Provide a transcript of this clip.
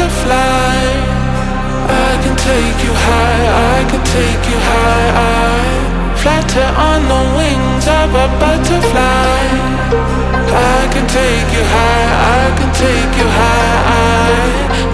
butterfly. I can take you high, I can take you high. I flatter on the wings of a butterfly. I can take you high, I can take you high.